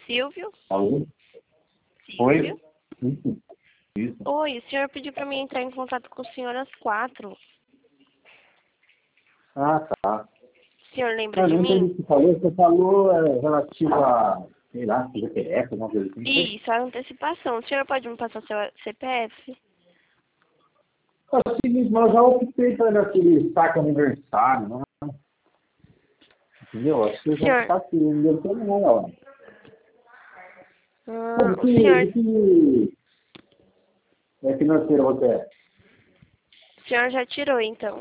Silvio? Alô? Silvio? Oi? Isso. Oi, o senhor pediu para mim entrar em contato com o senhor às 4. Ah, tá. O senhor lembra Eu de não entendi mim? o que você falou. Você falou relativo a, sei lá, CPF, alguma coisa assim. Isso, a antecipação. O senhor pode me passar seu CPF? É o seguinte, mas eu já optei para aquele saque aniversário, né? Entendeu? Acho que eu já Senhor, está aqui, não deu tempo não, ó. Mas o senhor, de que financeiro você é? o senhor já tirou, então.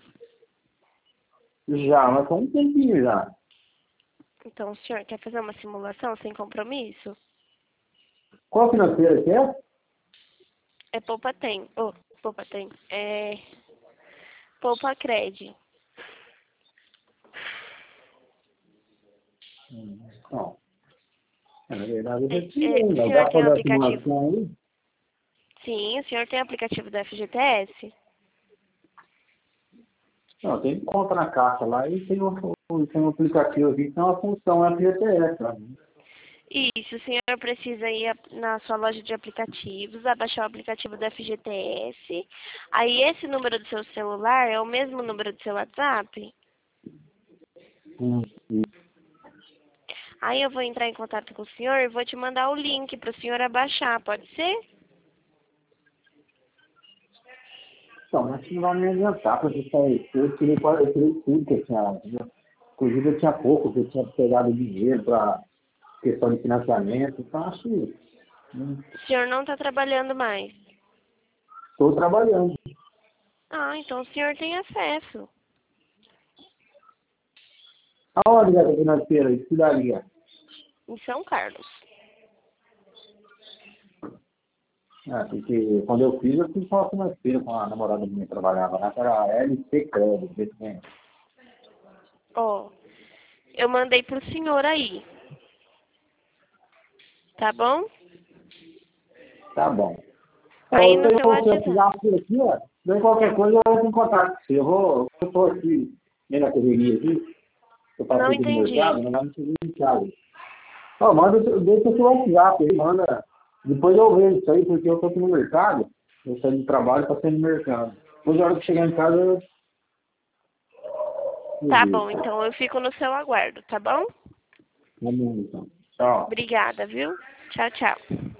Já, mas foi um tempinho já. Então, o senhor quer fazer uma simulação sem compromisso? Qual financeira que é? É Poupa Tem. Oh, Poupa Tem. É Poupa Cred. Não. Na verdade, eu já O tirei, mas senhor dá tem para o dar aplicativo? simulação aí? Sim, o senhor tem o aplicativo do FGTS? Não, tem conta na caixa lá e tem um aplicativo aqui que tem uma função FGTS. Lá, né? Isso, o senhor precisa ir na sua loja de aplicativos, abaixar o aplicativo do FGTS. Aí esse número do seu celular é o mesmo número do seu WhatsApp? Hum. Aí eu vou entrar em contato com o senhor e vou te mandar o link para o senhor abaixar, pode ser? Então, mas não vai me adiantar para você sair. Eu tirei tudo que eu tinha. Entendeu? Inclusive, eu tinha pouco, eu tinha pegado dinheiro para questão de financiamento. Então, acho que O senhor não está trabalhando mais. estou trabalhando. Ah, então o senhor tem acesso. Aonde é a financeira? Isso que daria. Em São Carlos. Porque quando eu fiz só financeira com a namorada minha que trabalhava lá, que era a LC Crédito. Vê se tem. Ó, eu mandei pro senhor aí. Tá bom? Tá bom. Aí Eu no tenho seu o seu WhatsApp. WhatsApp aqui, ó. Daí qualquer coisa eu entro em contato com você. Eu estou aqui, meio na correria aqui. Eu Não passei aqui no entendi. mercado, mas não cheguei em casa. Ó, deixa o seu WhatsApp aí, manda. Depois eu vejo isso aí, porque eu estou aqui no mercado. Eu saí do trabalho e passei no mercado. Depois na hora que chegar em casa eu Tá vejo. bom, então eu fico no seu aguardo, tá bom? Vamos então. Tchau. Obrigada, viu? Tchau, tchau.